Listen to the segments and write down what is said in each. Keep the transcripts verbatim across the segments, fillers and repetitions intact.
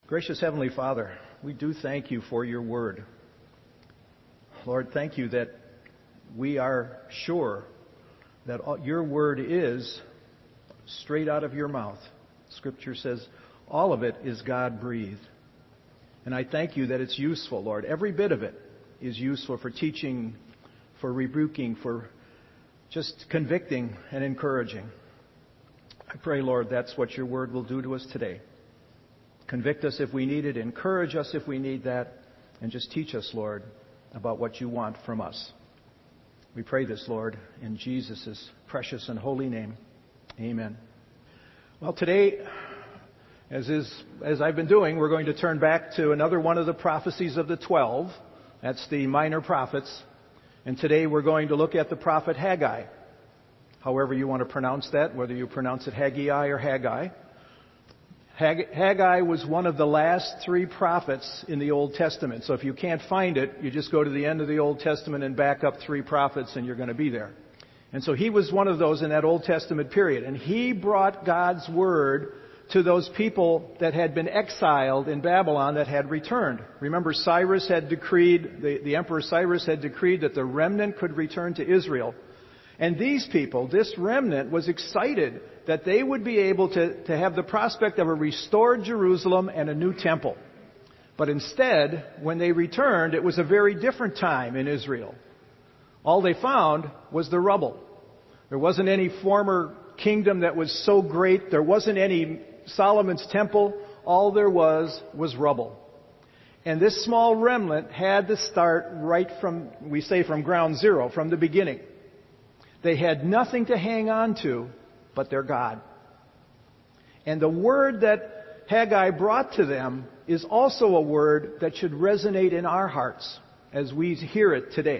Gracious Heavenly Father, we do thank you for your word. Lord, thank you that we are sure that your word is straight out of your mouth. Scripture says all of it is God-breathed. And I thank you that it's useful, Lord. Every bit of it is useful for teaching, for rebuking, for just convicting and encouraging. I pray, Lord, that's what your word will do to us today. Convict us if we need it, encourage us if we need that, and just teach us, Lord, about what you want from us. We pray this, Lord, in Jesus' precious and holy name. Amen. Well, today, as is as I've been doing, we're going to turn back to another one of the prophecies of the twelve. That's the minor prophets. And today we're going to look at the prophet Haggai. However you want to pronounce that, whether you pronounce it Haggai or Haggai. Haggai was one of the last three prophets in the Old Testament. So if you can't find it, you just go to the end of the Old Testament and back up three prophets and you're going to be there. And so he was one of those in that Old Testament period. And he brought God's word to those people that had been exiled in Babylon that had returned. Remember, Cyrus had decreed, the, the Emperor Cyrus had decreed that the remnant could return to Israel. And these people, this remnant, was excited that they would be able to, to have the prospect of a restored Jerusalem and a new temple. But instead, when they returned, it was a very different time in Israel. All they found was the rubble. There wasn't any former kingdom that was so great. There wasn't any Solomon's temple. All there was was rubble. And this small remnant had to start right from, we say from ground zero, from the beginning. They had nothing to hang on to but their God. And the word that Haggai brought to them is also a word that should resonate in our hearts as we hear it today.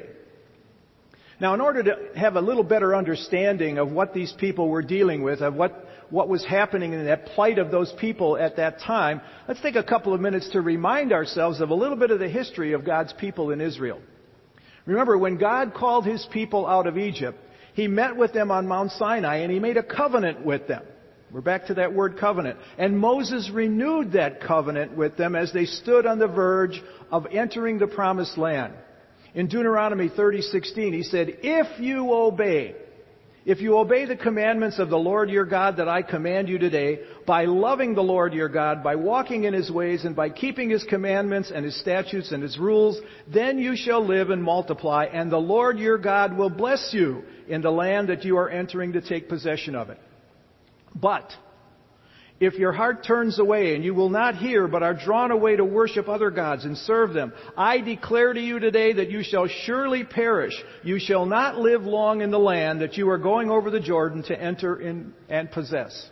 Now, in order to have a little better understanding of what these people were dealing with, of what, what was happening in that plight of those people at that time, let's take a couple of minutes to remind ourselves of a little bit of the history of God's people in Israel. Remember, when God called His people out of Egypt, He met with them on Mount Sinai and He made a covenant with them. We're back to that word covenant. And Moses renewed that covenant with them as they stood on the verge of entering the promised land. In Deuteronomy thirty sixteen, he said, if you obey, if you obey the commandments of the Lord your God that I command you today, by loving the Lord your God, by walking in His ways, and by keeping His commandments and His statutes and His rules, then you shall live and multiply, and the Lord your God will bless you in the land that you are entering to take possession of it. But if your heart turns away and you will not hear but are drawn away to worship other gods and serve them, I declare to you today that you shall surely perish. You shall not live long in the land that you are going over the Jordan to enter in and possess.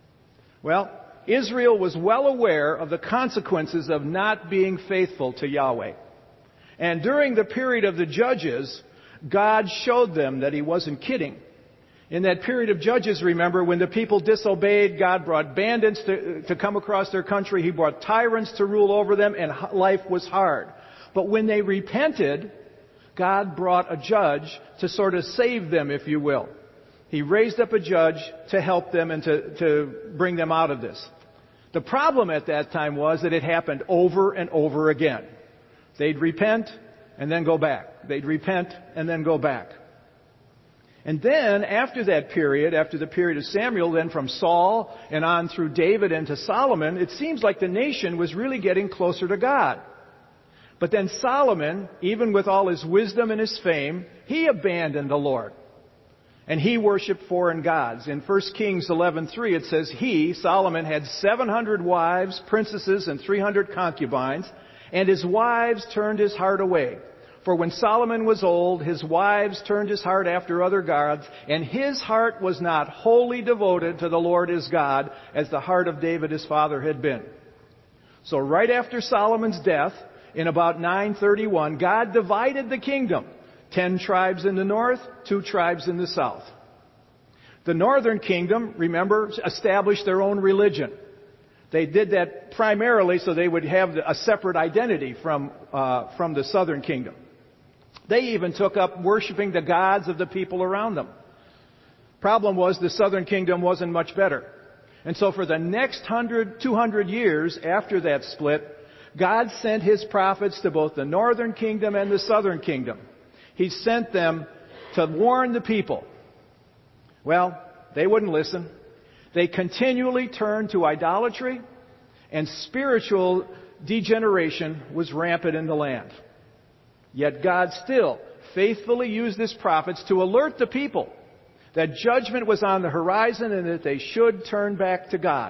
Well, Israel was well aware of the consequences of not being faithful to Yahweh. And during the period of the Judges, God showed them that He wasn't kidding. In that period of Judges, remember, when the people disobeyed, God brought bandits to, to come across their country. He brought tyrants to rule over them, and life was hard. But when they repented, God brought a judge to sort of save them, if you will. He raised up a judge to help them and to, to bring them out of this. The problem at that time was that it happened over and over again. They'd repent and then go back. They'd repent and then go back. And then, after that period, after the period of Samuel, then from Saul and on through David and to Solomon, it seems like the nation was really getting closer to God. But then Solomon, even with all his wisdom and his fame, he abandoned the Lord. And he worshipped foreign gods. In First Kings eleven three, it says, he, Solomon, had seven hundred wives, princesses, and three hundred concubines, and his wives turned his heart away. For when Solomon was old, his wives turned his heart after other gods, and his heart was not wholly devoted to the Lord his God, as the heart of David his father had been. So right after Solomon's death, in about nine thirty-one, God divided the kingdom. Ten tribes in the north, two tribes in the south. The northern kingdom, remember, established their own religion. They did that primarily so they would have a separate identity from, uh, from the southern kingdom. They even took up worshiping the gods of the people around them. Problem was the southern kingdom wasn't much better. And so for the next one hundred, two hundred years after that split, God sent His prophets to both the northern kingdom and the southern kingdom. He sent them to warn the people. Well, they wouldn't listen. They continually turned to idolatry, and spiritual degeneration was rampant in the land. Yet God still faithfully used His prophets to alert the people that judgment was on the horizon and that they should turn back to God.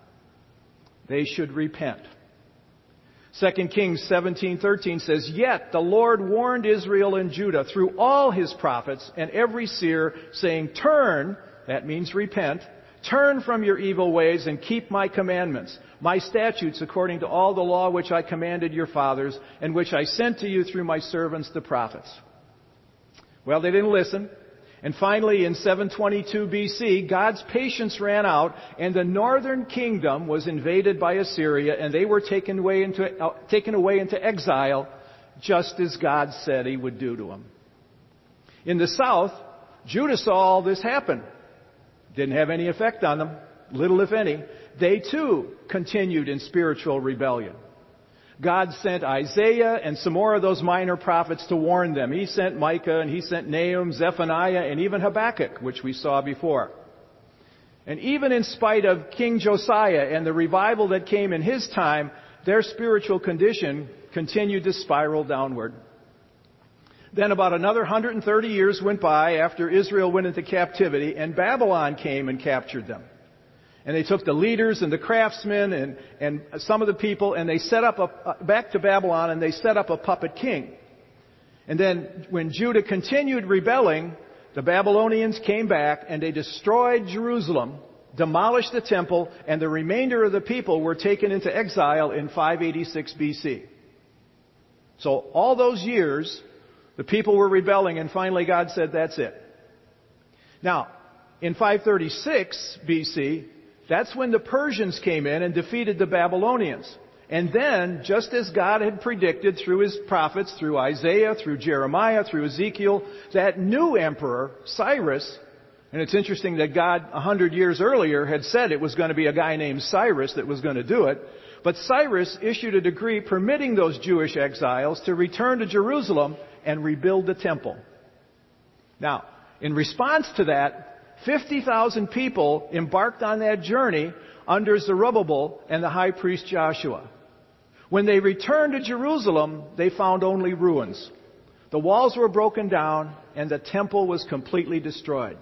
They should repent. Second Kings seventeen thirteen says, "Yet the Lord warned Israel and Judah through all His prophets and every seer, saying, 'Turn,' that means repent, 'turn from your evil ways and keep my commandments, my statutes according to all the law which I commanded your fathers and which I sent to you through my servants the prophets.'" Well, they didn't listen. And finally, in seven twenty-two B C, God's patience ran out, and the northern kingdom was invaded by Assyria, and they were taken away into, uh, taken away into exile, just as God said He would do to them. In the south, Judah saw all this happen. Didn't have any effect on them, little if any. They too continued in spiritual rebellion. God sent Isaiah and some more of those minor prophets to warn them. He sent Micah and He sent Nahum, Zephaniah, and even Habakkuk, which we saw before. And even in spite of King Josiah and the revival that came in his time, their spiritual condition continued to spiral downward. Then about another one hundred thirty years went by after Israel went into captivity, and Babylon came and captured them. And they took the leaders and the craftsmen and, and some of the people, and they set up a, back to Babylon, and they set up a puppet king. And then when Judah continued rebelling, the Babylonians came back and they destroyed Jerusalem, demolished the temple, and the remainder of the people were taken into exile in five eighty-six B C. So all those years, the people were rebelling, and finally God said, "That's it." Now, in five thirty-six B C, that's when the Persians came in and defeated the Babylonians. And then, just as God had predicted through His prophets, through Isaiah, through Jeremiah, through Ezekiel, that new emperor, Cyrus, and it's interesting that God a hundred years earlier had said it was going to be a guy named Cyrus that was going to do it, but Cyrus issued a decree permitting those Jewish exiles to return to Jerusalem and rebuild the temple. Now, in response to that, fifty thousand people embarked on that journey under Zerubbabel and the high priest Joshua. When they returned to Jerusalem, they found only ruins. The walls were broken down and the temple was completely destroyed.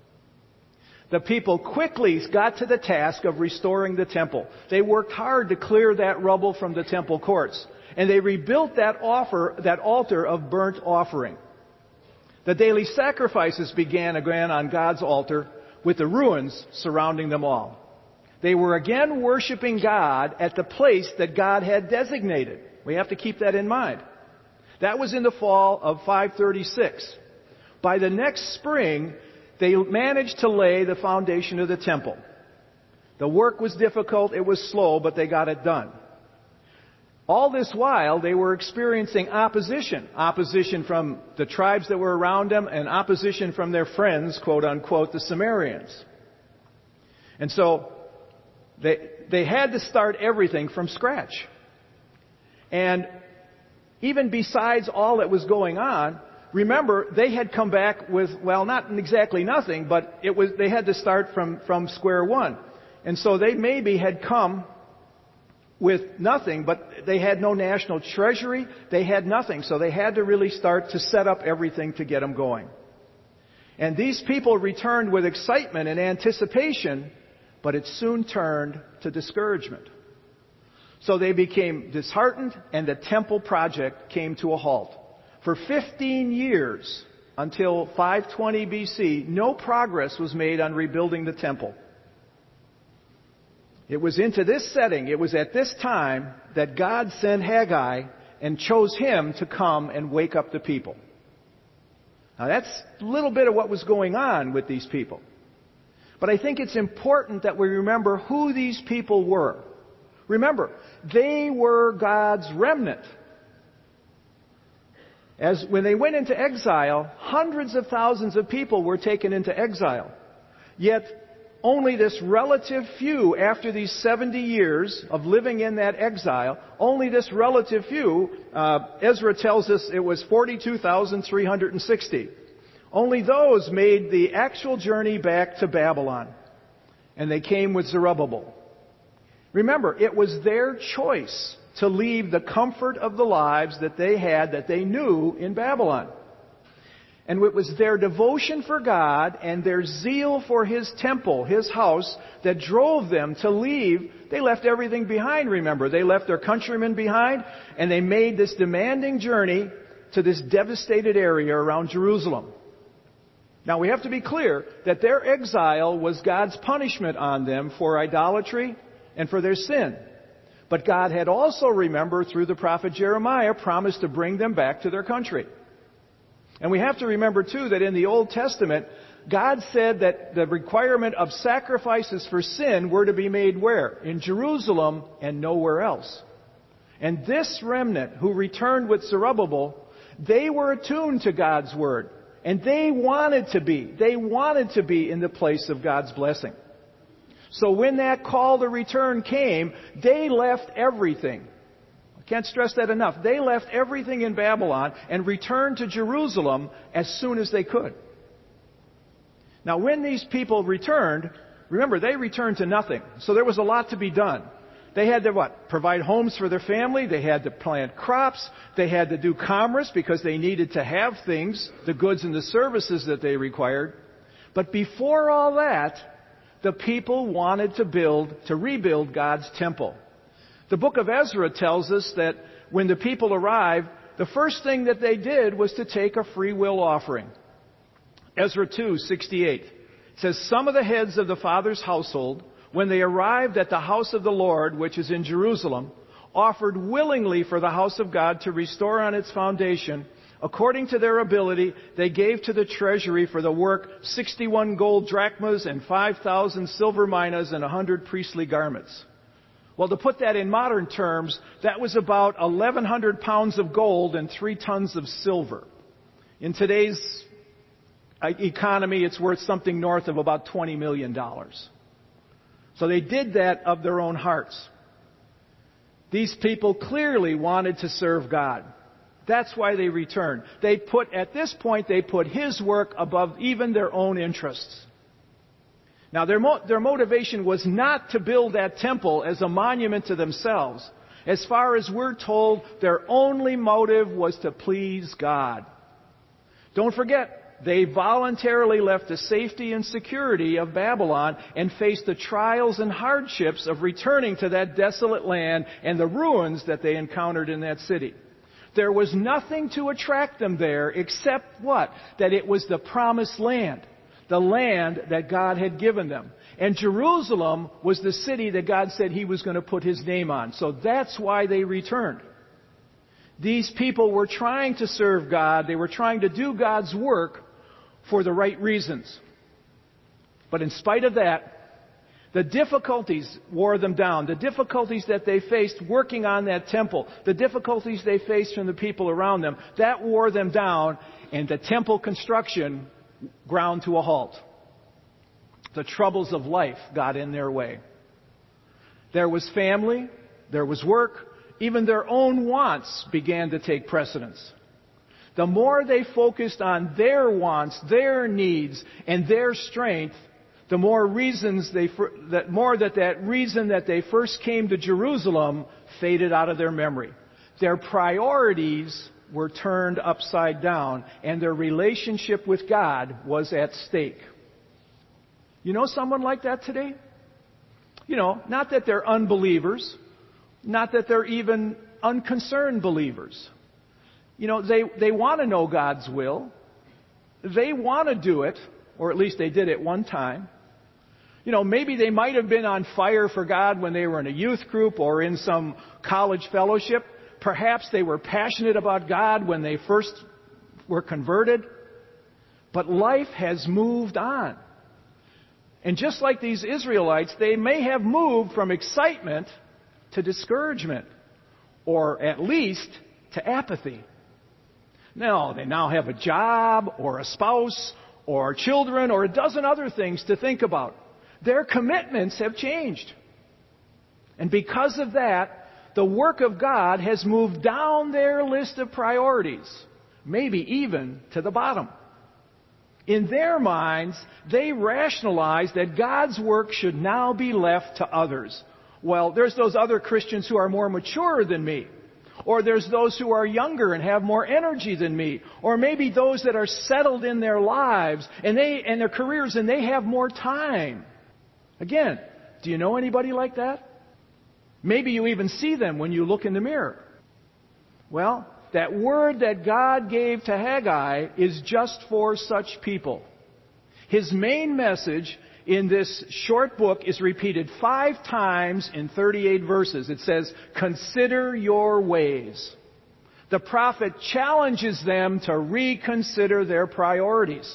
The people quickly got to the task of restoring the temple. They worked hard to clear that rubble from the temple courts, and they rebuilt that offer, that altar of burnt offering. The daily sacrifices began again on God's altar with the ruins surrounding them all. They were again worshiping God at the place that God had designated. We have to keep that in mind. That was in the fall of five thirty-six. By the next spring, they managed to lay the foundation of the temple. The work was difficult, it was slow, but they got it done. All this while, they were experiencing opposition. Opposition from the tribes that were around them, and opposition from their friends, quote unquote, the Sumerians. And so, they, they had to start everything from scratch. And even besides all that was going on, remember, they had come back with, well, not exactly nothing, but it was, they had to start from, from square one. And so they maybe had come with nothing, but they had no national treasury. They had nothing. So they had to really start to set up everything to get them going. And these people returned with excitement and anticipation, but it soon turned to discouragement. So they became disheartened, and the temple project came to a halt. For fifteen years, until five twenty B C, no progress was made on rebuilding the temple. It was into this setting, it was at this time, that God sent Haggai and chose him to come and wake up the people. Now that's a little bit of what was going on with these people. But I think it's important that we remember who these people were. Remember, they were God's remnant. As when they went into exile, hundreds of thousands of people were taken into exile. Yet only this relative few, after these seventy years of living in that exile, only this relative few, uh, Ezra tells us it was forty-two thousand three hundred sixty. Only those made the actual journey back to Babylon. And they came with Zerubbabel. Remember, it was their choice to leave the comfort of the lives that they had, that they knew in Babylon. And it was their devotion for God and their zeal for His temple, His house, that drove them to leave. They left everything behind, remember. They left their countrymen behind, and they made this demanding journey to this devastated area around Jerusalem. Now, we have to be clear that their exile was God's punishment on them for idolatry and for their sin. But God had also, remember, through the prophet Jeremiah, promised to bring them back to their country. And we have to remember, too, that in the Old Testament, God said that the requirement of sacrifices for sin were to be made where? In Jerusalem and nowhere else. And this remnant who returned with Zerubbabel, they were attuned to God's word. And they wanted to be. They wanted to be in the place of God's blessing. So when that call to return came, they left everything. I can't stress that enough. They left everything in Babylon and returned to Jerusalem as soon as they could. Now, when these people returned, remember, they returned to nothing. So there was a lot to be done. They had to what? Provide homes for their family. They had to plant crops. They had to do commerce because they needed to have things, the goods and the services that they required. But before all that, the people wanted to build, to rebuild God's temple. The book of Ezra tells us that when the people arrived, the first thing that they did was to take a free will offering. Ezra two sixty-eight says, "Some of the heads of the father's household, when they arrived at the house of the Lord, which is in Jerusalem, offered willingly for the house of God to restore on its foundation. According to their ability, they gave to the treasury for the work sixty-one gold drachmas and five thousand silver minas and one hundred priestly garments." Well, to put that in modern terms, that was about eleven hundred pounds of gold and three tons of silver. In today's economy, it's worth something north of about twenty million dollars. So they did that of their own hearts. These people clearly wanted to serve God. That's why they returned. They put, at this point, they put His work above even their own interests. Now, their, mo- their motivation was not to build that temple as a monument to themselves. As far as we're told, their only motive was to please God. Don't forget, they voluntarily left the safety and security of Babylon and faced the trials and hardships of returning to that desolate land and the ruins that they encountered in that city. There was nothing to attract them there except what? That it was the promised land, the land that God had given them. And Jerusalem was the city that God said He was going to put His name on. So that's why they returned. These people were trying to serve God. They were trying to do God's work for the right reasons. But in spite of that, the difficulties wore them down. The difficulties that they faced working on that temple, the difficulties they faced from the people around them, that wore them down, and the temple construction ground to a halt. The troubles of life got in their way. There was family, there was work, even their own wants began to take precedence. The more they focused on their wants, their needs, and their strength, the more reasons they, that more that that reason that they first came to Jerusalem faded out of their memory. Their priorities were turned upside down, and their relationship with God was at stake. You know someone like that today? You know, not that they're unbelievers, not that they're even unconcerned believers. You know, they, they want to know God's will. They want to do it, or at least they did at one time. You know, maybe they might have been on fire for God when they were in a youth group or in some college fellowship. Perhaps they were passionate about God when they first were converted. But life has moved on. And just like these Israelites, they may have moved from excitement to discouragement, or at least to apathy. No, they now have a job or a spouse or children or a dozen other things to think about. Their commitments have changed. And because of that, the work of God has moved down their list of priorities, maybe even to the bottom. In their minds, they rationalize that God's work should now be left to others. Well, there's those other Christians who are more mature than me. Or there's those who are younger and have more energy than me. Or maybe those that are settled in their lives and they and their careers and they have more time. Again, do you know anybody like that? Maybe you even see them when you look in the mirror. Well, that word that God gave to Haggai is just for such people. His main message in this short book is repeated five times in thirty-eight verses. It says, "Consider your ways." The prophet challenges them to reconsider their priorities.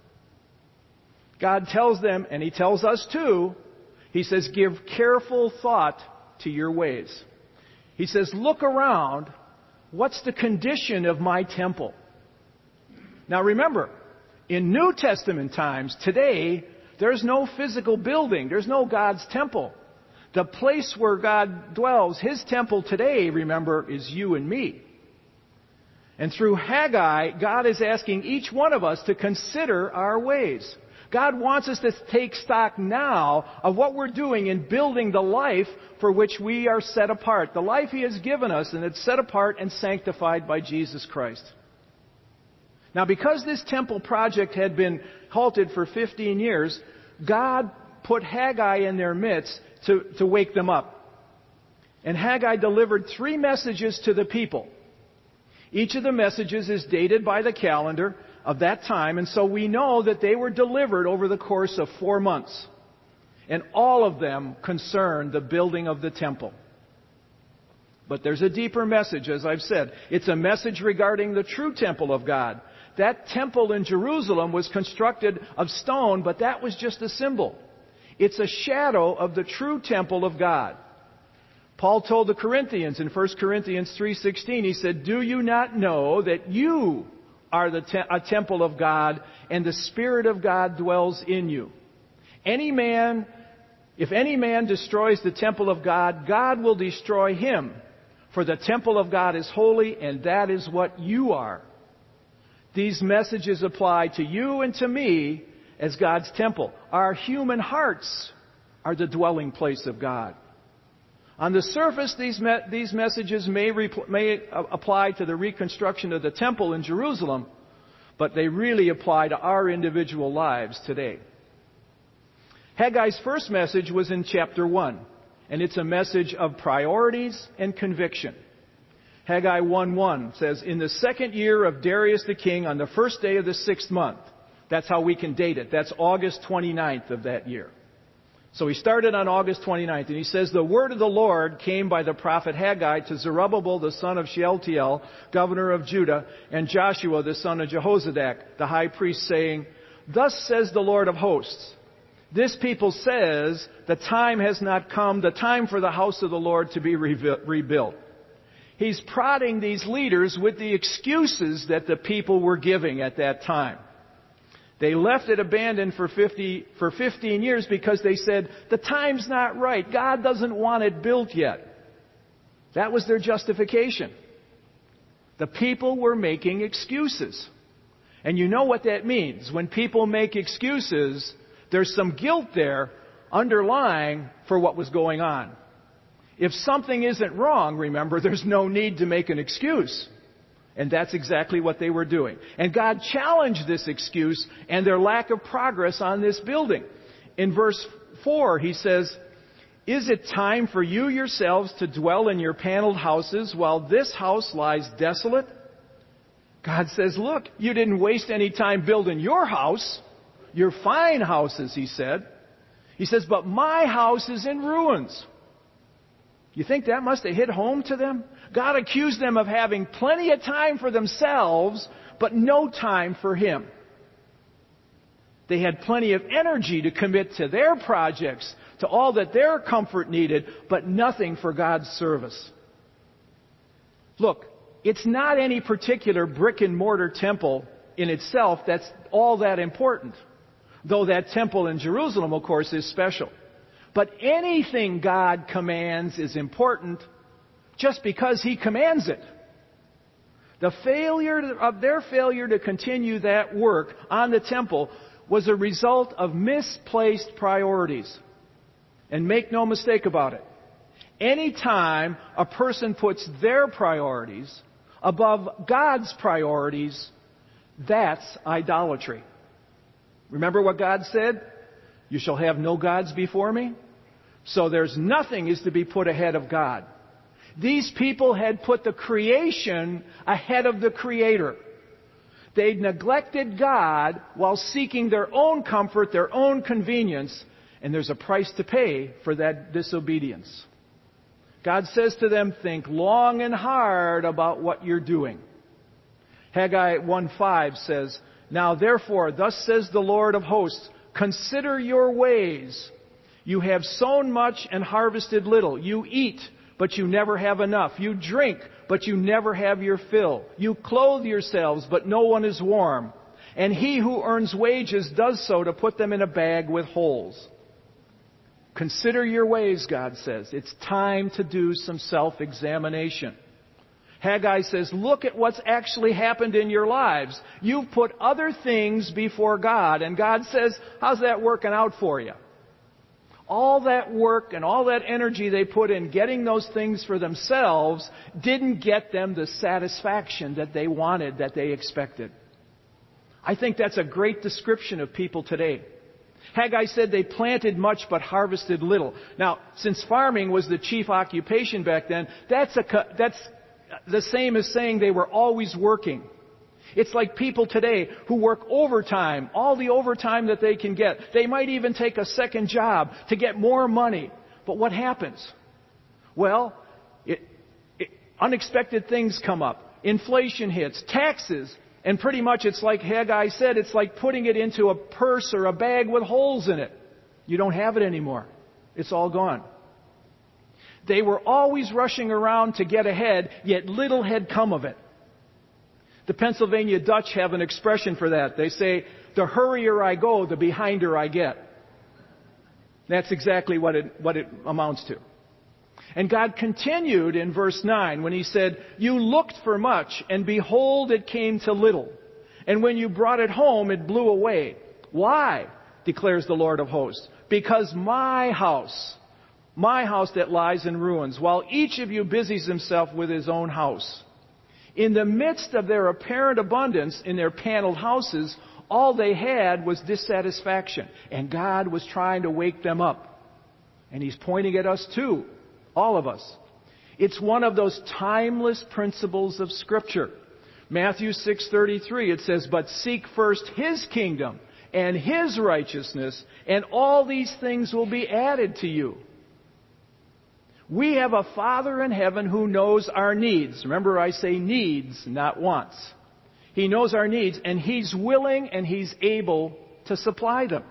God tells them, and He tells us too, He says, "Give careful thought to your ways." He says, "Look around. What's the condition of my temple?" Now remember, in New Testament times, today, there's no physical building. There's no God's temple. The place where God dwells, His temple today, remember, is you and me. And through Haggai, God is asking each one of us to consider our ways. God wants us to take stock now of what we're doing in building the life for which we are set apart. The life He has given us, and it's set apart and sanctified by Jesus Christ. Now, because this temple project had been halted for fifteen years, God put Haggai in their midst to, to wake them up. And Haggai delivered three messages to the people. Each of the messages is dated by the calendar of that time, and so we know that they were delivered over the course of four months. And all of them concern the building of the temple. But there's a deeper message, as I've said. It's a message regarding the true temple of God. That temple in Jerusalem was constructed of stone, but that was just a symbol. It's a shadow of the true temple of God. Paul told the Corinthians in First Corinthians three sixteen, he said, "Do you not know that you are the te- a temple of God, and the Spirit of God dwells in you? Any man, if any man destroys the temple of God, God will destroy him. For the temple of God is holy, and that is what you are." These messages apply to you and to me as God's temple. Our human hearts are the dwelling place of God. On the surface, these me- these messages may, re- may apply to the reconstruction of the temple in Jerusalem, but they really apply to our individual lives today. Haggai's first message was in chapter one, and it's a message of priorities and conviction. Haggai one one says, "In the second year of Darius the king, on the first day of the sixth month." That's how we can date it. That's August twenty-ninth of that year. So he started on August twenty-ninth, and he says, "The word of the Lord came by the prophet Haggai to Zerubbabel the son of Shealtiel, governor of Judah, and Joshua the son of Jehozadak, the high priest, saying, Thus says the Lord of hosts, this people says, the time has not come, the time for the house of the Lord to be rebuilt." He's prodding these leaders with the excuses that the people were giving at that time. They left it abandoned for fifty, for fifteen years because they said, the time's not right. God doesn't want it built yet. That was their justification. The people were making excuses. And you know what that means. When people make excuses, there's some guilt there underlying for what was going on. If something isn't wrong, remember, there's no need to make an excuse. And that's exactly what they were doing. And God challenged this excuse and their lack of progress on this building. In verse four, He says, "Is it time for you yourselves to dwell in your paneled houses while this house lies desolate?" God says, look, you didn't waste any time building your house. Your fine houses, He said. He says, but my house is in ruins. You think that must have hit home to them? God accused them of having plenty of time for themselves, but no time for Him. They had plenty of energy to commit to their projects, to all that their comfort needed, but nothing for God's service. Look, it's not any particular brick and mortar temple in itself that's all that important. Though that temple in Jerusalem, of course, is special. But anything God commands is important just because He commands it. The failure of their failure to continue that work on the temple was a result of misplaced priorities. And make no mistake about it. Anytime a person puts their priorities above God's priorities, that's idolatry. Remember what God said? You shall have no gods before me. So there's nothing is to be put ahead of God. These people had put the creation ahead of the Creator. They'd neglected God while seeking their own comfort, their own convenience, and there's a price to pay for that disobedience. God says to them, think long and hard about what you're doing. Haggai one five says, now therefore, thus says the Lord of hosts, consider your ways. You have sown much and harvested little. You eat, but you never have enough. You drink, but you never have your fill. You clothe yourselves, but no one is warm. And he who earns wages does so to put them in a bag with holes. Consider your ways, God says. It's time to do some self-examination. Haggai says, look at what's actually happened in your lives. You've put other things before God, and God says, how's that working out for you? All that work and all that energy they put in getting those things for themselves didn't get them the satisfaction that they wanted, that they expected. I think that's a great description of people today. Haggai said they planted much but harvested little. Now, since farming was the chief occupation back then, that's, a, that's the same as saying they were always working. It's like people today who work overtime, all the overtime that they can get. They might even take a second job to get more money. But what happens? Well, it, it, unexpected things come up. Inflation hits, taxes, and pretty much it's like Haggai said, it's like putting it into a purse or a bag with holes in it. You don't have it anymore. It's all gone. They were always rushing around to get ahead, yet little had come of it. The Pennsylvania Dutch have an expression for that. They say, the hurrier I go, the behinder I get. That's exactly what it, what it amounts to. And God continued in verse nine when He said, you looked for much, and behold, it came to little. And when you brought it home, it blew away. Why? Declares the Lord of hosts. Because my house, my house that lies in ruins, while each of you busies himself with his own house. In the midst of their apparent abundance in their paneled houses, all they had was dissatisfaction. And God was trying to wake them up. And He's pointing at us too, all of us. It's one of those timeless principles of Scripture. Matthew six thirty-three, it says, but seek first His kingdom and His righteousness, and all these things will be added to you. We have a Father in heaven who knows our needs. Remember, I say needs, not wants. He knows our needs, and He's willing and He's able to supply them.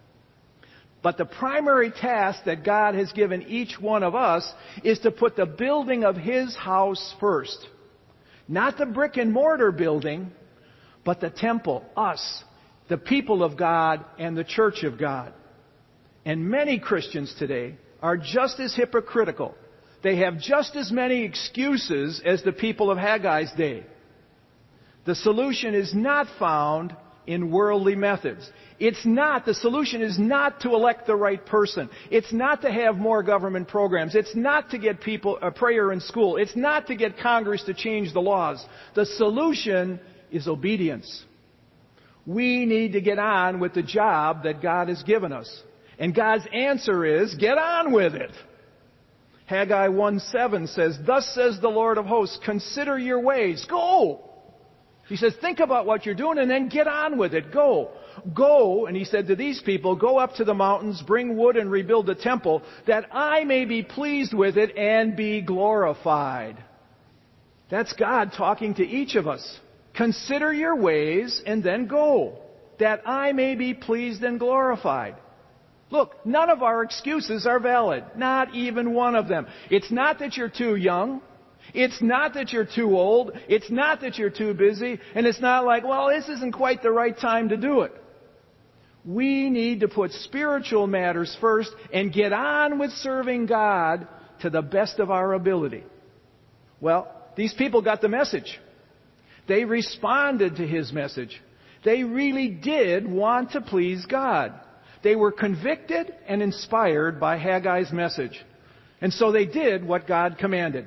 But the primary task that God has given each one of us is to put the building of His house first. Not the brick and mortar building, but the temple, us, the people of God and the church of God. And many Christians today are just as hypocritical. They have just as many excuses as the people of Haggai's day. The solution is not found in worldly methods. It's not, the solution is not to elect the right person. It's not to have more government programs. It's not to get people a prayer in school. It's not to get Congress to change the laws. The solution is obedience. We need to get on with the job that God has given us. And God's answer is, get on with it. Haggai one seven says, thus says the Lord of hosts, consider your ways. Go. He says, think about what you're doing and then get on with it. Go. Go, and He said to these people, go up to the mountains, bring wood and rebuild the temple, that I may be pleased with it and be glorified. That's God talking to each of us. Consider your ways and then go, that I may be pleased and glorified. Look, none of our excuses are valid. Not even one of them. It's not that you're too young. It's not that you're too old. It's not that you're too busy. And it's not like, well, this isn't quite the right time to do it. We need to put spiritual matters first and get on with serving God to the best of our ability. Well, these people got the message. They responded to His message. They really did want to please God. They were convicted and inspired by Haggai's message. And so they did what God commanded.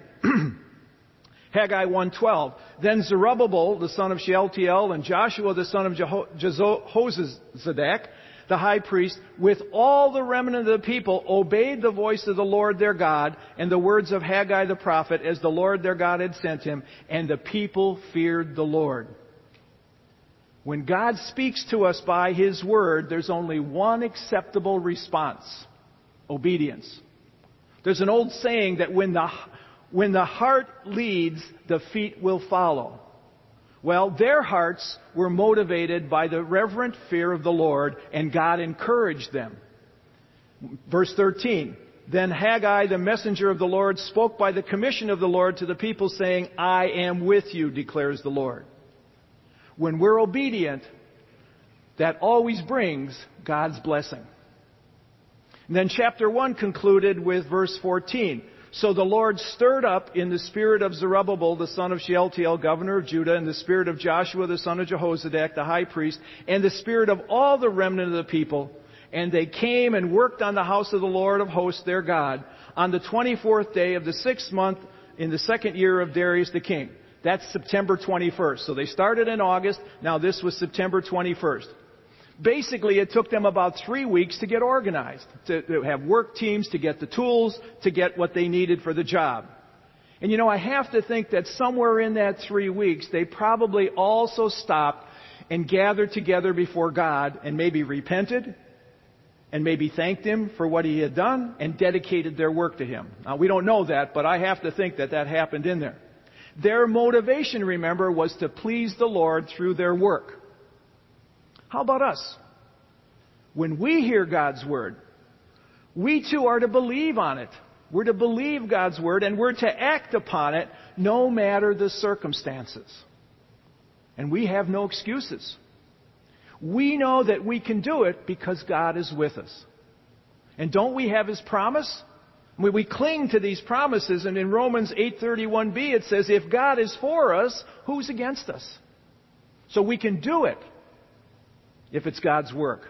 Haggai one twelve. Then Zerubbabel, the son of Shealtiel, and Joshua, the son of Jehozadak, the high priest, with all the remnant of the people, obeyed the voice of the Lord their God and the words of Haggai the prophet, as the Lord their God had sent him, and the people feared the Lord. When God speaks to us by His word, there's only one acceptable response: obedience. There's an old saying that when the When the heart leads, the feet will follow. Well, their hearts were motivated by the reverent fear of the Lord, and God encouraged them. Verse thirteen. Then Haggai, the messenger of the Lord, spoke by the commission of the Lord to the people, saying, I am with you, declares the Lord. When we're obedient, that always brings God's blessing. And then chapter one concluded with verse fourteen. So the Lord stirred up in the spirit of Zerubbabel, the son of Shealtiel, governor of Judah, and the spirit of Joshua, the son of Jehozadak, the high priest, and the spirit of all the remnant of the people. And they came and worked on the house of the Lord of hosts, their God, on the twenty-fourth day of the sixth month in the second year of Darius the king. That's September twenty-first. So they started in August. Now this was September twenty-first. Basically, it took them about three weeks to get organized, to, to have work teams, to get the tools, to get what they needed for the job. And you know, I have to think that somewhere in that three weeks, they probably also stopped and gathered together before God and maybe repented and maybe thanked Him for what He had done and dedicated their work to Him. Now, we don't know that, but I have to think that that happened in there. Their motivation, remember, was to please the Lord through their work. How about us? When we hear God's Word, we too are to believe on it. We're to believe God's Word, and we're to act upon it no matter the circumstances. And we have no excuses. We know that we can do it because God is with us. And don't we have His promise? I mean, we cling to these promises, and in Romans eight thirty-one b it says, if God is for us, who's against us? So we can do it if it's God's work.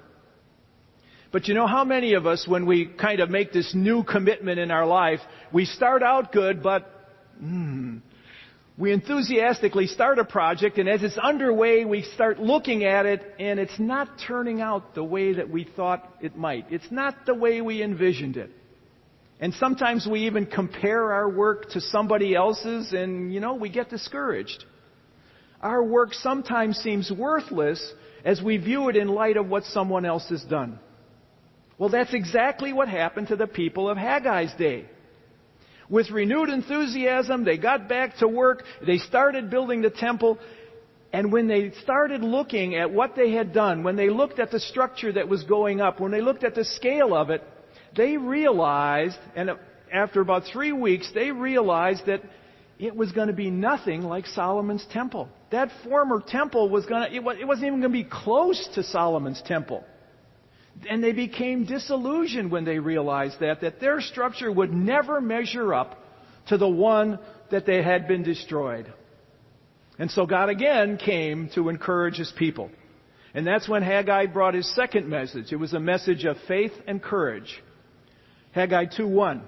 But you know how many of us, when we kind of make this new commitment in our life, we start out good, but mm, we enthusiastically start a project, and as it's underway, we start looking at it, and it's not turning out the way that we thought it might. It's not the way we envisioned it. And sometimes we even compare our work to somebody else's, and, you know, we get discouraged. Our work sometimes seems worthless as we view it in light of what someone else has done. Well, that's exactly what happened to the people of Haggai's day. With renewed enthusiasm, they got back to work, they started building the temple, and when they started looking at what they had done, when they looked at the structure that was going up, when they looked at the scale of it, they realized, and after about three weeks, they realized that it was going to be nothing like Solomon's temple. That former temple was going to, it wasn't even going to be close to Solomon's temple. And they became disillusioned when they realized that, that their structure would never measure up to the one that they had been destroyed. And so God again came to encourage His people. And that's when Haggai brought his second message. It was a message of faith and courage. Haggai two one.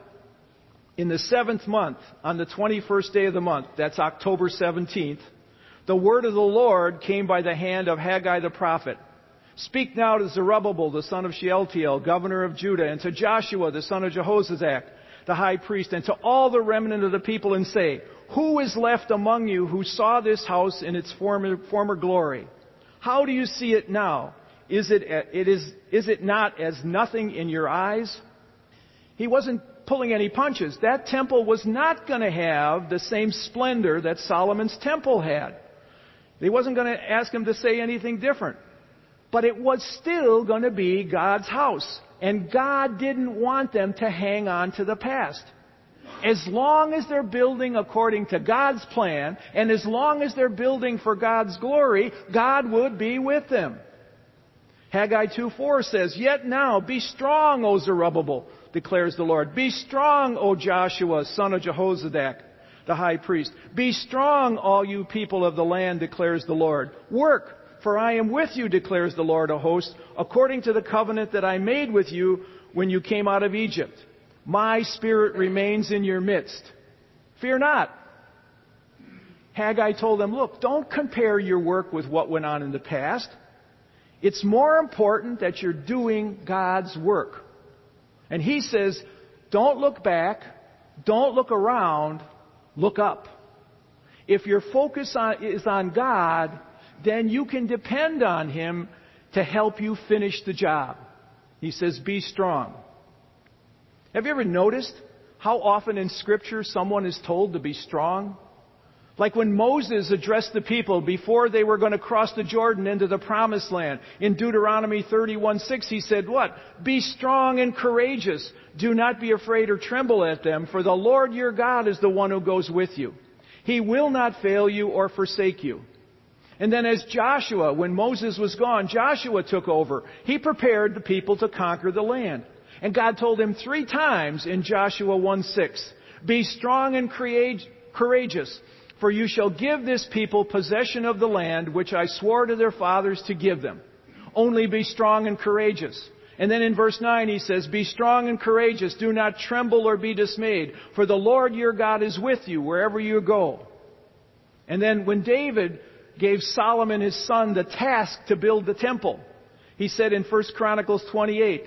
In the seventh month, on the twenty-first day of the month, that's October seventeenth, the word of the Lord came by the hand of Haggai the prophet. Speak now to Zerubbabel, the son of Shealtiel, governor of Judah, and to Joshua, the son of Jehozadak, the high priest, and to all the remnant of the people, and say, who is left among you who saw this house in its former, former glory? How do you see it now? Is it, it is, is it not as nothing in your eyes? He wasn't pulling any punches. That temple was not going to have the same splendor that Solomon's temple had. He wasn't going to ask him to say anything different. But it was still going to be God's house. And God didn't want them to hang on to the past. As long as they're building according to God's plan, and as long as they're building for God's glory, God would be with them. Haggai two four says, "Yet now be strong, O Zerubbabel, declares the Lord. Be strong, O Joshua, son of Jehozadak, the high priest. Be strong, all you people of the land, declares the Lord. Work, for I am with you, declares the Lord of hosts, according to the covenant that I made with you when you came out of Egypt. My spirit remains in your midst. Fear not." Haggai told them, look, don't compare your work with what went on in the past. It's more important that you're doing God's work. And he says, don't look back, don't look around, look up. If your focus on, is on God, then you can depend on Him to help you finish the job. He says, be strong. Have you ever noticed how often in Scripture someone is told to be strong? Like when Moses addressed the people before they were going to cross the Jordan into the Promised Land. In Deuteronomy thirty-one six, he said what? Be strong and courageous. Do not be afraid or tremble at them, for the Lord your God is the one who goes with you. He will not fail you or forsake you. And then as Joshua, when Moses was gone, Joshua took over. He prepared the people to conquer the land. And God told him three times in Joshua one six, be strong and courageous, for you shall give this people possession of the land which I swore to their fathers to give them. Only be strong and courageous. And then in verse nine he says, be strong and courageous. Do not tremble or be dismayed, for the Lord your God is with you wherever you go. And then when David gave Solomon his son the task to build the temple, he said in First Chronicles twenty-eight,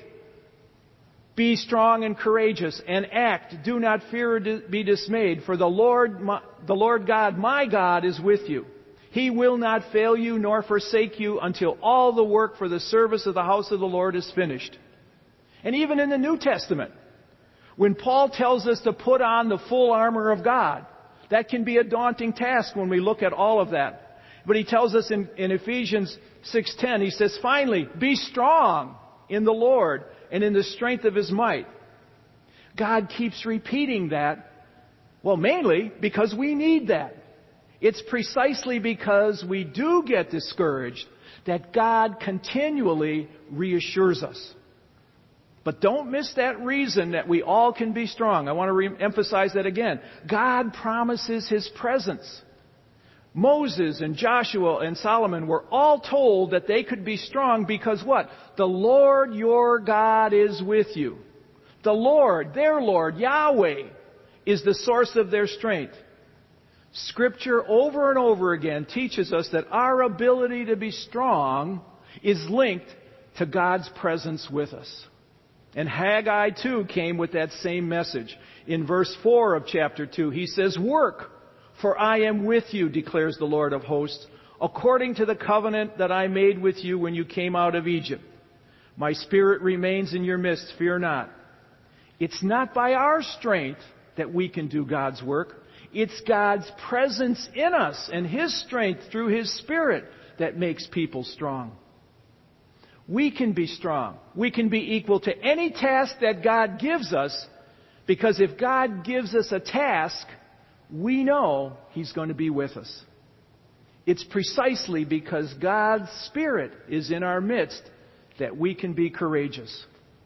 be strong and courageous and act. Do not fear or be dismayed, for the Lord, my, the Lord God, my God, is with you. He will not fail you nor forsake you until all the work for the service of the house of the Lord is finished. And even in the New Testament, when Paul tells us to put on the full armor of God, that can be a daunting task when we look at all of that. But he tells us in, in Ephesians six ten, he says, finally, be strong in the Lord and in the strength of His might. God keeps repeating that, well, mainly because we need that. It's precisely because we do get discouraged that God continually reassures us. But don't miss that reason that we all can be strong. I want to re-emphasize that again. God promises His presence. Moses and Joshua and Solomon were all told that they could be strong because what? The Lord your God is with you. The Lord, their Lord, Yahweh, is the source of their strength. Scripture over and over again teaches us that our ability to be strong is linked to God's presence with us. And Haggai too came with that same message. In verse four of chapter two, he says, work, for I am with you, declares the Lord of hosts, according to the covenant that I made with you when you came out of Egypt. My spirit remains in your midst, fear not. It's not by our strength that we can do God's work. It's God's presence in us and His strength through His Spirit that makes people strong. We can be strong. We can be equal to any task that God gives us, because if God gives us a task, we know He's going to be with us. It's precisely because God's Spirit is in our midst that we can be courageous.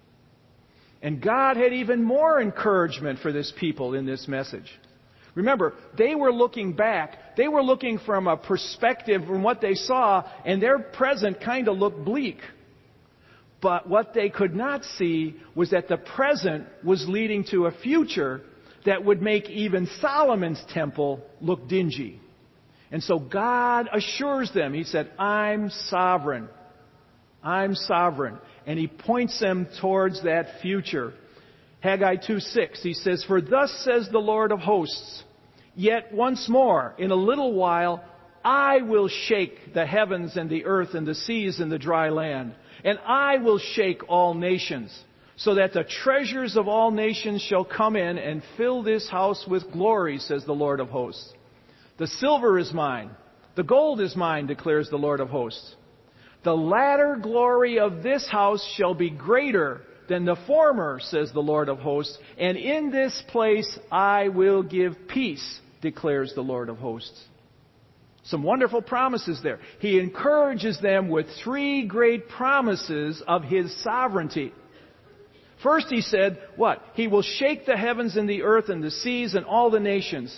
And God had even more encouragement for this people in this message. Remember, they were looking back. They were looking from a perspective from what they saw, and their present kind of looked bleak. But what they could not see was that the present was leading to a future that would make even Solomon's temple look dingy. And so God assures them, He said, I'm sovereign. I'm sovereign. And He points them towards that future. Haggai two six, He says, for thus says the Lord of hosts, yet once more, in a little while, I will shake the heavens and the earth and the seas and the dry land. And I will shake all nations, so that the treasures of all nations shall come in and fill this house with glory, says the Lord of hosts. The silver is mine, the gold is mine, declares the Lord of hosts. The latter glory of this house shall be greater than the former, says the Lord of hosts. And in this place I will give peace, declares the Lord of hosts. Some wonderful promises there. He encourages them with three great promises of His sovereignty. First He said, what? He will shake the heavens and the earth and the seas and all the nations.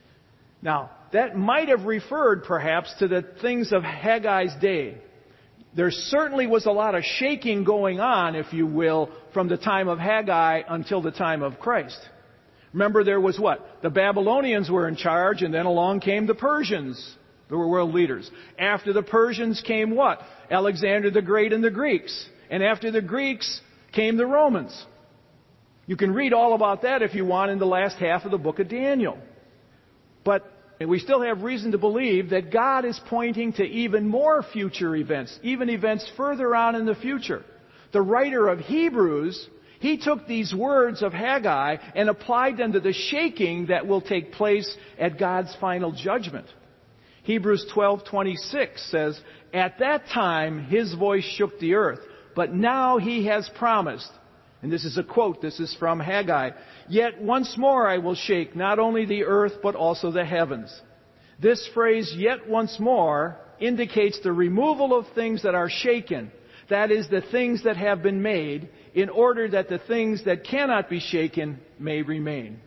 Now, that might have referred perhaps to the things of Haggai's day. There certainly was a lot of shaking going on, if you will, from the time of Haggai until the time of Christ. Remember, there was what? The Babylonians were in charge, and then along came the Persians. They were world leaders. After the Persians came what? Alexander the Great and the Greeks. And after the Greeks came the Romans. You can read all about that if you want in the last half of the book of Daniel. But we still have reason to believe that God is pointing to even more future events, even events further on in the future. The writer of Hebrews, he took these words of Haggai and applied them to the shaking that will take place at God's final judgment. Hebrews twelve twenty-six says, "At that time His voice shook the earth, but now He has promised," and this is a quote, this is from Haggai, "Yet once more I will shake not only the earth but also the heavens." This phrase, "yet once more," indicates the removal of things that are shaken. That is, the things that have been made, in order that the things that cannot be shaken may remain.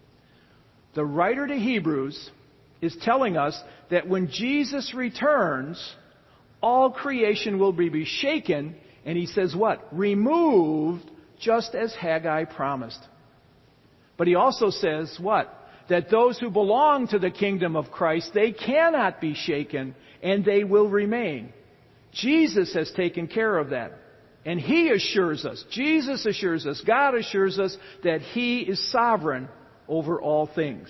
The writer to Hebrews is telling us that when Jesus returns, all creation will be shaken, and he says what? Removed, just as Haggai promised. But he also says what? That those who belong to the kingdom of Christ, they cannot be shaken, and they will remain. Jesus has taken care of that. And He assures us, Jesus assures us, God assures us that He is sovereign over all things.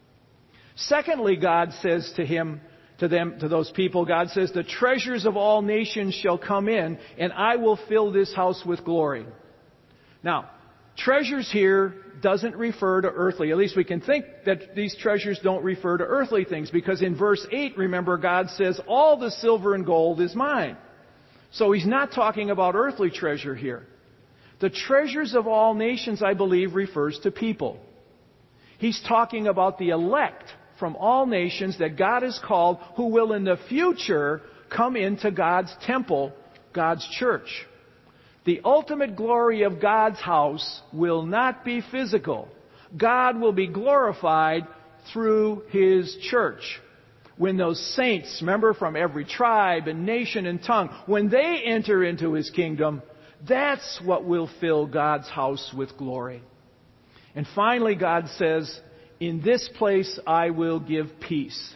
Secondly, God says to him, to them, to those people, God says, "The treasures of all nations shall come in, and I will fill this house with glory." Now, treasures here doesn't refer to earthly. At least we can think that these treasures don't refer to earthly things, because in verse eight, remember, God says, "All the silver and gold is mine." So He's not talking about earthly treasure here. The treasures of all nations, I believe, refers to people. He's talking about the elect from all nations that God has called, who will in the future come into God's temple, God's church. The ultimate glory of God's house will not be physical. God will be glorified through His church. When those saints, remember, from every tribe and nation and tongue, when they enter into His kingdom, that's what will fill God's house with glory. And finally, God says, "In this place I will give peace."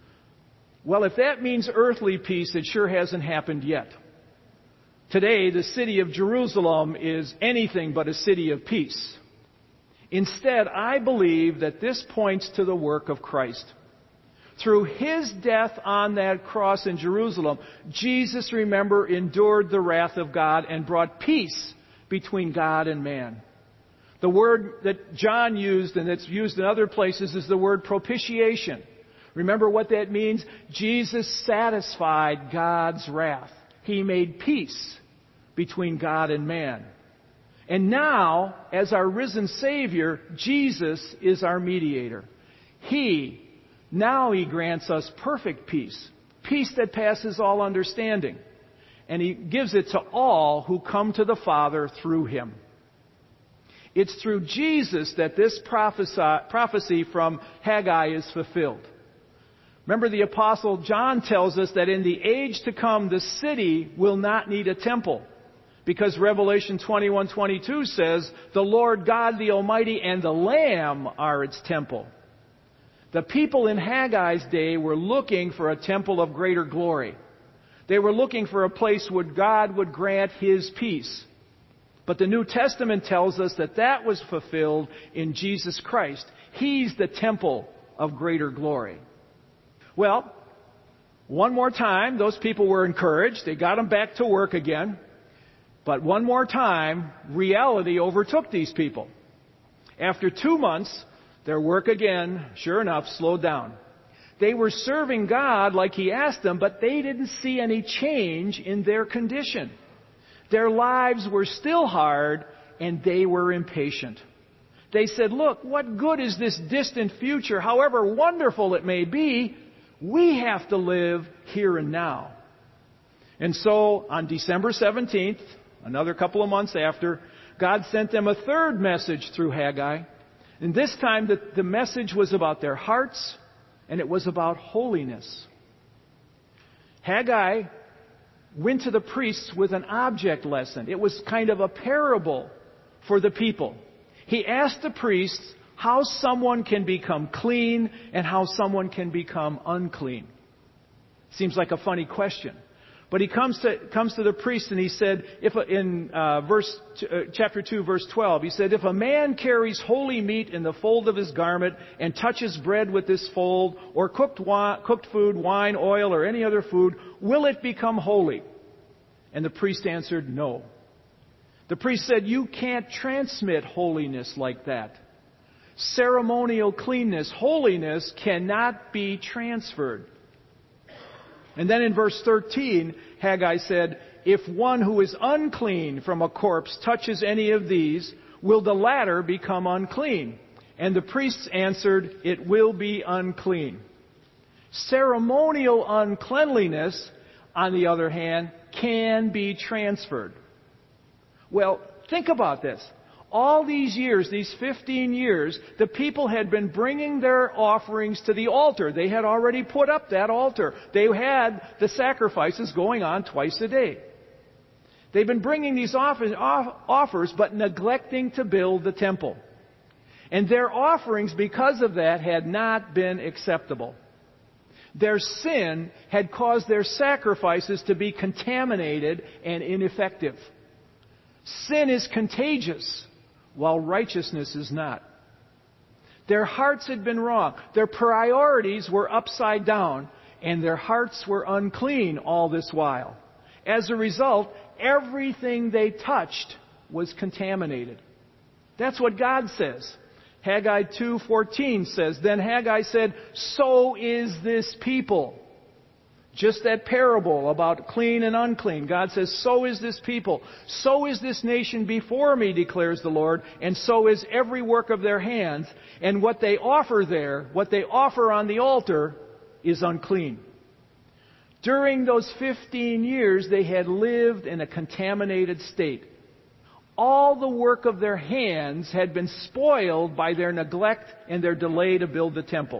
Well, if that means earthly peace, it sure hasn't happened yet. Today, the city of Jerusalem is anything but a city of peace. Instead, I believe that this points to the work of Christ. Through His death on that cross in Jerusalem, Jesus, remember, endured the wrath of God and brought peace between God and man. The word that John used, and it's used in other places, is the word propitiation. Remember what that means? Jesus satisfied God's wrath. He made peace between God and man. And now, as our risen Savior, Jesus is our mediator. He, now He grants us perfect peace, peace that passes all understanding. And He gives it to all who come to the Father through Him. It's through Jesus that this prophecy from Haggai is fulfilled. Remember, the Apostle John tells us that in the age to come, the city will not need a temple. Because Revelation twenty-one twenty-two says, "The Lord God the Almighty and the Lamb are its temple." The people in Haggai's day were looking for a temple of greater glory. They were looking for a place where God would grant His peace. But the New Testament tells us that that was fulfilled in Jesus Christ. He's the temple of greater glory. Well, one more time, those people were encouraged. They got them back to work again. But one more time, reality overtook these people. After two months, their work again, sure enough, slowed down. They were serving God like He asked them, but they didn't see any change in their condition. Their lives were still hard, and they were impatient. They said, "Look, what good is this distant future, however wonderful it may be, We have to live here and now. And so on December seventeenth, another couple of months after, God sent them a third message through Haggai. And this time the, the message was about their hearts, and it was about holiness. Haggai went to the priests with an object lesson. It was kind of a parable for the people. He asked the priests how someone can become clean and how someone can become unclean. Seems like a funny question. But he comes to comes to the priest and he said, if a, in uh, verse uh, chapter two, verse twelve, he said, if a man carries holy meat in the fold of his garment and touches bread with this fold, or cooked wine, cooked food, wine, oil, or any other food, will it become holy? And the priest answered, no. The priest said, you can't transmit holiness like that. Ceremonial cleanness, holiness cannot be transferred. And then in verse thirteen, Haggai said, if one who is unclean from a corpse touches any of these, will the latter become unclean? And the priests answered, it will be unclean. Ceremonial uncleanliness, on the other hand, can be transferred. Well, think about this. All these years, these fifteen years, the people had been bringing their offerings to the altar. They had already put up that altar. They had the sacrifices going on twice a day. They've been bringing these offers, but neglecting to build the temple. And their offerings, because of that, had not been acceptable. Their sin had caused their sacrifices to be contaminated and ineffective. Sin is contagious, while righteousness is not. Their hearts had been wrong. Their priorities were upside down, and their hearts were unclean all this while. As a result, everything they touched was contaminated. That's what God says. Haggai two fourteen says, then Haggai said, so is this people. Just that parable about clean and unclean. God says, so is this people. So is this nation before me, declares the Lord, and so is every work of their hands. And what they offer there, what they offer on the altar, is unclean. During those fifteen years, they had lived in a contaminated state. All the work of their hands had been spoiled by their neglect and their delay to build the temple.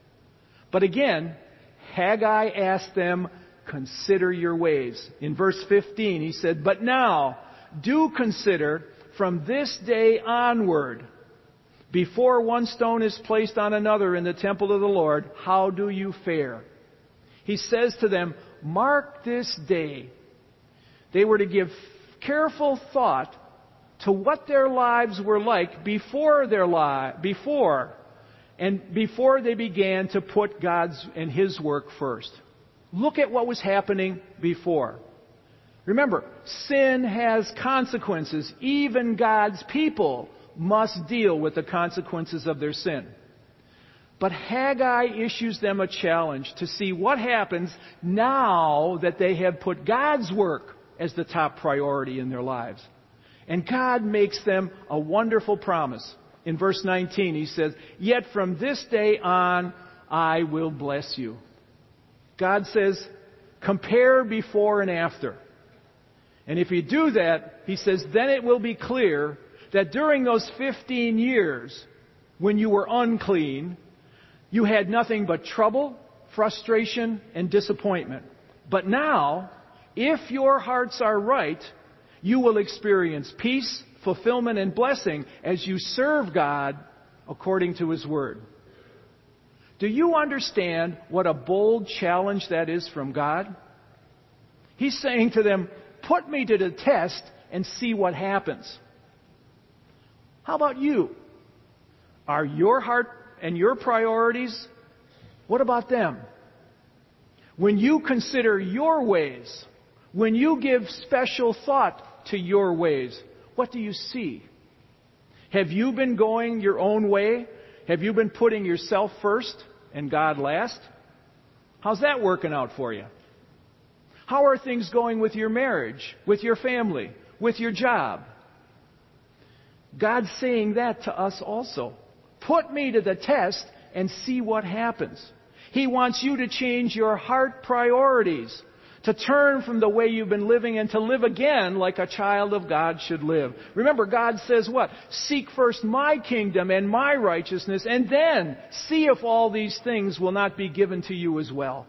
But again, Haggai asked them, consider your ways. In verse fifteen, he said, but now, do consider from this day onward, before one stone is placed on another in the temple of the Lord, how do you fare? He says to them, mark this day. They were to give careful thought to what their lives were like before their li- before and before they began to put God's and His work first. Look at what was happening before. Remember, sin has consequences. Even God's people must deal with the consequences of their sin. But Haggai issues them a challenge to see what happens now that they have put God's work as the top priority in their lives. And God makes them a wonderful promise. In verse nineteen, He says, yet from this day on, I will bless you. God says, compare before and after. And if you do that, He says, then it will be clear that during those fifteen years, when you were unclean, you had nothing but trouble, frustration, and disappointment. But now, if your hearts are right, you will experience peace, fulfillment, and blessing as you serve God according to His Word. Do you understand what a bold challenge that is from God? He's saying to them, put me to the test and see what happens. How about you? Are your heart and your priorities, what about them? When you consider your ways, when you give special thought to your ways, what do you see? Have you been going your own way? Have you been putting yourself first and God last? How's that working out for you? How are things going with your marriage, with your family, with your job? God's saying that to us also. Put me to the test and see what happens. He wants you to change your heart priorities, to turn from the way you've been living and to live again like a child of God should live. Remember, God says what? Seek first my kingdom and my righteousness, and then see if all these things will not be given to you as well.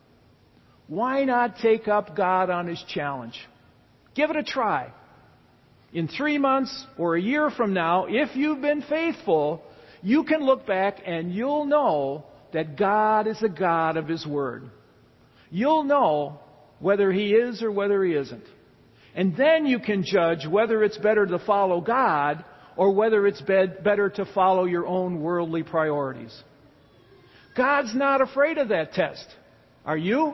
Why not take up God on His challenge? Give it a try. In three months or a year from now, if you've been faithful, you can look back and you'll know that God is a God of His Word. You'll know whether He is or whether He isn't. And then you can judge whether it's better to follow God or whether it's better to follow your own worldly priorities. God's not afraid of that test. Are you?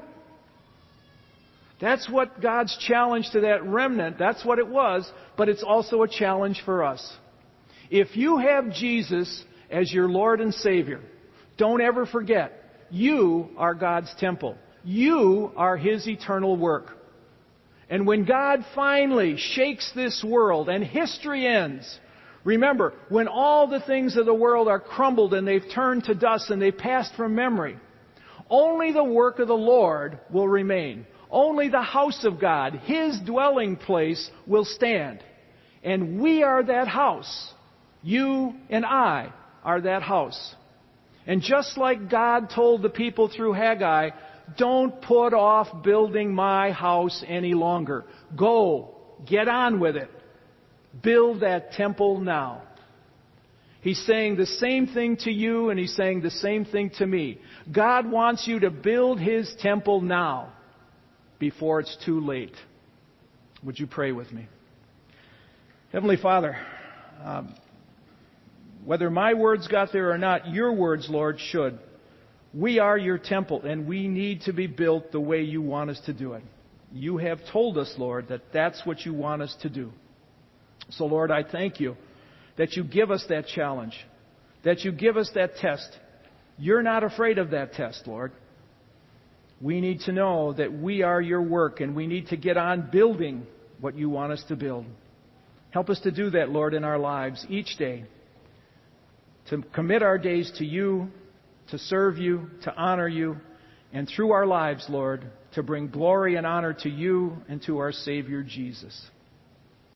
That's what God's challenge to that remnant, that's what it was, but it's also a challenge for us. If you have Jesus as your Lord and Savior, don't ever forget, you are God's temple. You are His eternal work. And when God finally shakes this world and history ends, remember, when all the things of the world are crumbled and they've turned to dust and they've passed from memory, only the work of the Lord will remain. Only the house of God, His dwelling place, will stand. And we are that house. You and I are that house. And just like God told the people through Haggai, don't put off building my house any longer. Go. Get on with it. Build that temple now. He's saying the same thing to you, and He's saying the same thing to me. God wants you to build His temple now, before it's too late. Would you pray with me? Heavenly Father, um, whether my words got there or not, your words, Lord, should. We are your temple, and we need to be built the way you want us to do it. You have told us, Lord, that that's what you want us to do. So, Lord, I thank you that you give us that challenge, that you give us that test. You're not afraid of that test, Lord. We need to know that we are your work, and we need to get on building what you want us to build. Help us to do that, Lord, in our lives each day, to commit our days to you, to serve you, to honor you, and through our lives, Lord, to bring glory and honor to you and to our Savior Jesus.